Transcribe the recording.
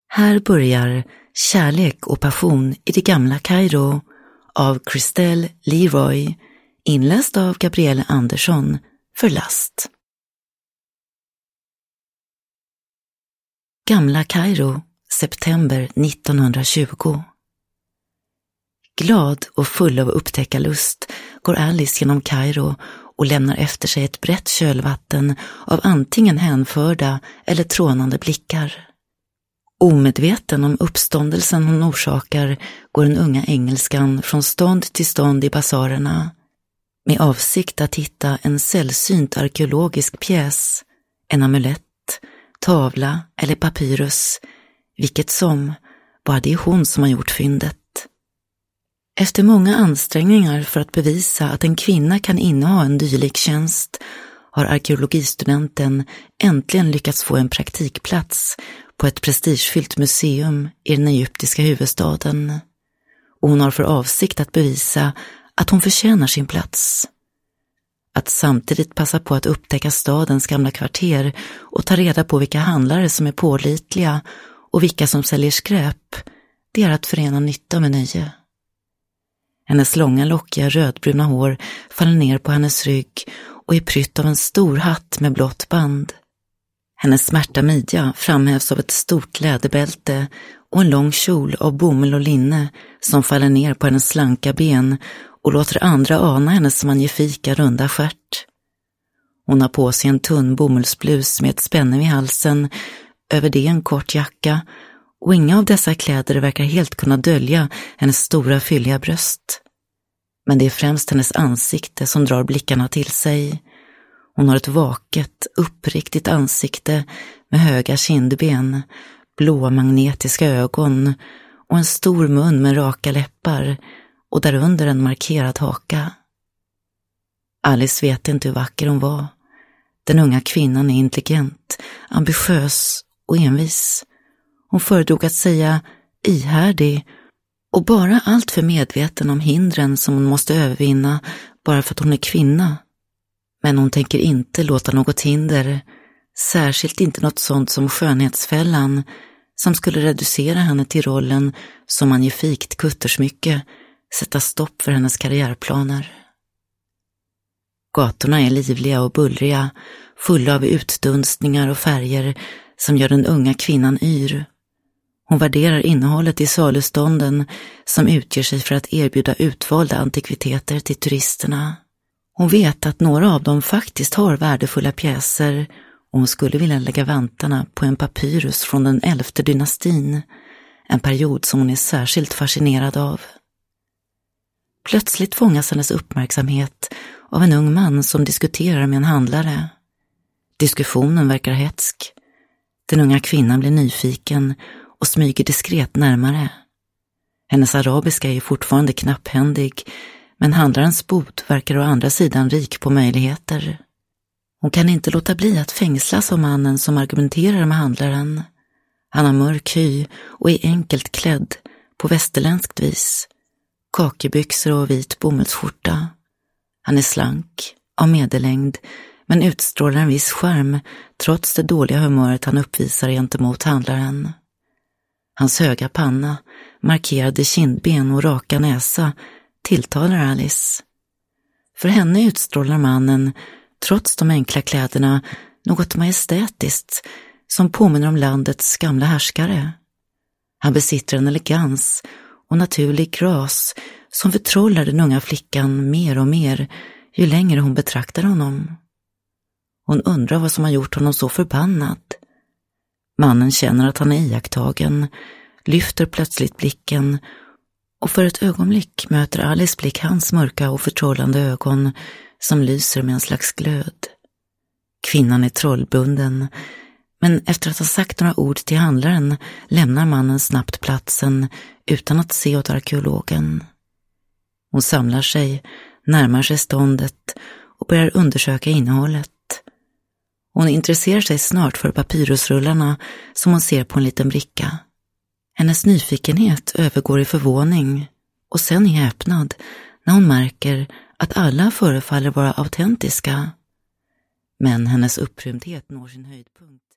Här börjar Kärlek och passion i det gamla Kairo av Christelle Leroy, inläst av Gabrielle Andersson för Last. Gamla Kairo, september 1920. Glad och full av upptäckarlust går Alice genom Kairo och lämnar efter sig ett brett kölvatten av antingen hänförda eller trånande blickar. Omedveten om uppståndelsen hon orsakar går den unga engelskan från stånd till stånd i basarerna med avsikt att hitta en sällsynt arkeologisk pjäs, en amulett, tavla eller papyrus, vilket som, bara det är hon som har gjort fyndet. Efter många ansträngningar för att bevisa att en kvinna kan inneha en dylik tjänst har arkeologistudenten äntligen lyckats få en praktikplats på ett prestigefyllt museum i den egyptiska huvudstaden. Och hon har för avsikt att bevisa att hon förtjänar sin plats. Att samtidigt passa på att upptäcka stadens gamla kvarter och ta reda på vilka handlare som är pålitliga och vilka som säljer skräp, det är att förena nytta med nöje. Hennes långa lockiga rödbruna hår faller ner på hennes rygg och är prytt av en stor hatt med blått band. Hennes smärta midja framhävs av ett stort läderbälte och en lång kjol av bomull och linne som faller ner på hennes slanka ben och låter andra ana hennes magnifika runda stjärt. Hon har på sig en tunn bomullsblus med ett spänne vid halsen, över det en kort jacka, och inga av dessa kläder verkar helt kunna dölja hennes stora fylliga bröst. Men det är främst hennes ansikte som drar blickarna till sig. Hon har ett vaket, uppriktigt ansikte med höga kindben, blåa magnetiska ögon och en stor mun med raka läppar och därunder en markerad haka. Alice vet inte hur vacker hon var. Den unga kvinnan är intelligent, ambitiös och envis. Hon föredrog att säga ihärdig och bara allt för medveten om hindren som hon måste övervinna bara för att hon är kvinna. Men hon tänker inte låta något hinder, särskilt inte något sånt som skönhetsfällan, som skulle reducera henne till rollen som magnifikt kuttersmycke, sätta stopp för hennes karriärplaner. Gatorna är livliga och bullriga, fulla av utdunstningar och färger som gör den unga kvinnan yr. Hon värderar innehållet i salustånden som utger sig för att erbjuda utvalda antikviteter till turisterna. Hon vet att några av dem faktiskt har värdefulla pjäser och hon skulle vilja lägga vantarna på en papyrus från den 11:e dynastin, en period som hon är särskilt fascinerad av. Plötsligt fångas hennes uppmärksamhet av en ung man som diskuterar med en handlare. Diskussionen verkar hätsk. Den unga kvinnan blir nyfiken och smyger diskret närmare. Hennes arabiska är fortfarande knapphändig, men handlarens bod verkar å andra sidan rik på möjligheter. Hon kan inte låta bli att fängslas av mannen som argumenterar med handlaren. Han har mörk hy och är enkelt klädd på västerländskt vis. Kakebyxor och vit bomullsskjorta. Han är slank, av medellängd, men utstrålar en viss charm trots det dåliga humöret han uppvisar gentemot handlaren. Hans höga panna, markerade kindben och raka näsa tilltalar Alice. För henne utstrålar mannen, trots de enkla kläderna, något majestätiskt som påminner om landets gamla härskare. Han besitter en elegans och naturlig gras som förtrollar den unga flickan mer och mer ju längre hon betraktar honom. Hon undrar vad som har gjort honom så förbannad. Mannen känner att han är iakttagen, lyfter plötsligt blicken och för ett ögonblick möter Alice blick hans mörka och förtrollande ögon som lyser med en slags glöd. Kvinnan är trollbunden, men efter att ha sagt några ord till handlaren lämnar mannen snabbt platsen utan att se åt arkeologen. Hon samlar sig, närmar sig ståndet och börjar undersöka innehållet. Hon intresserar sig snart för papyrusrullarna som hon ser på en liten bricka. Hennes nyfikenhet övergår i förvåning och sen i häpnad när hon märker att alla förefaller vara autentiska. Men hennes upprymdhet når sin höjdpunkt